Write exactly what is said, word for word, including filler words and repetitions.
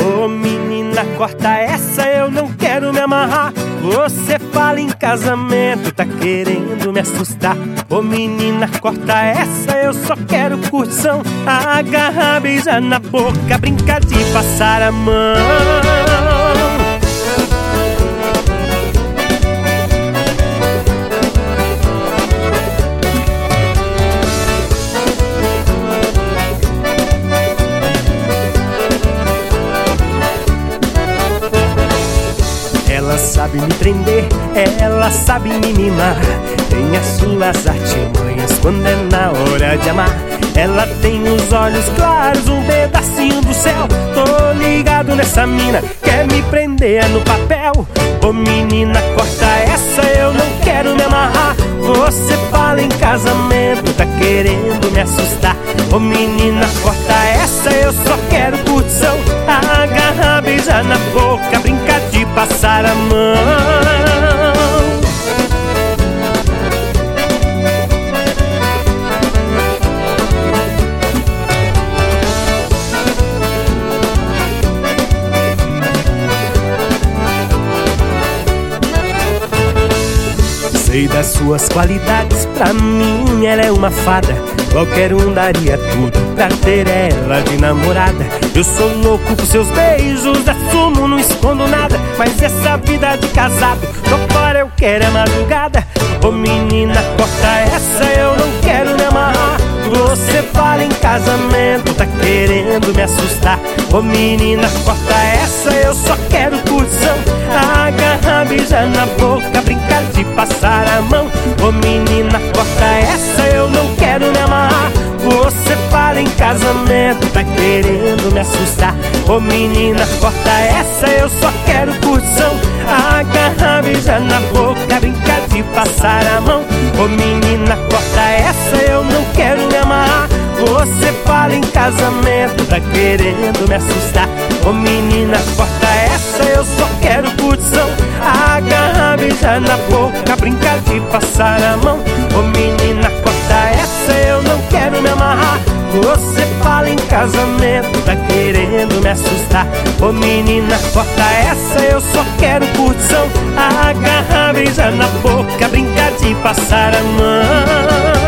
Ô menina, corta essa, eu não quero me amarrar. Você fala em casamento, tá querendo me assustar. Ô menina, corta essa, eu só quero curtição. Agarrar, beijar na boca, brincar de passar a mão. Ela sabe me prender, ela sabe me mimar. Tem as suas artimanhas quando é na hora de amar. Ela tem os olhos claros, um pedacinho do céu. Tô ligado nessa mina, quer me prender no papel. Ô menina, corta essa, eu não quero me amarrar. Você fala em casamento, tá querendo me assustar. Ô menina, corta essa, eu só quero curtição. Agarrar, beijar na boca, brincar de passar a mão. Sei das suas qualidades, pra mim ela é uma fada. Qualquer um daria tudo pra ter ela de namorada. Eu sou louco por seus beijos, assumo, não escondo nada. Mas essa vida de casado, tô fora, eu quero é madrugada. Ô menina, corta essa, eu não quero me amarrar. Você fala em casamento, tá querendo me assustar. Ô menina, corta essa, eu só quero curtição. Agarrar, beijar na boca, brincar de passar a mão. Ô menina, corta essa, eu não quero me amarrar. Você fala em casamento, tá querendo me assustar. Ô menina, corta essa, eu só quero curtição. Agarrar, beijar na boca, brincar de passar a mão. Ô menina, corta essa, eu não quero me amarrar. Você fala em casamento, tá querendo me assustar. Ô menina, corta essa, eu só quero curtição. Agarrar, beijar na boca, brincar de passar a mão. Ô menina, corta essa, eu não quero me amarrar. Você fala em casamento, tá querendo me assustar. Ô menina, corta essa, eu só quero curtição. Agarrar, beijar na boca, brincar de passar a mão.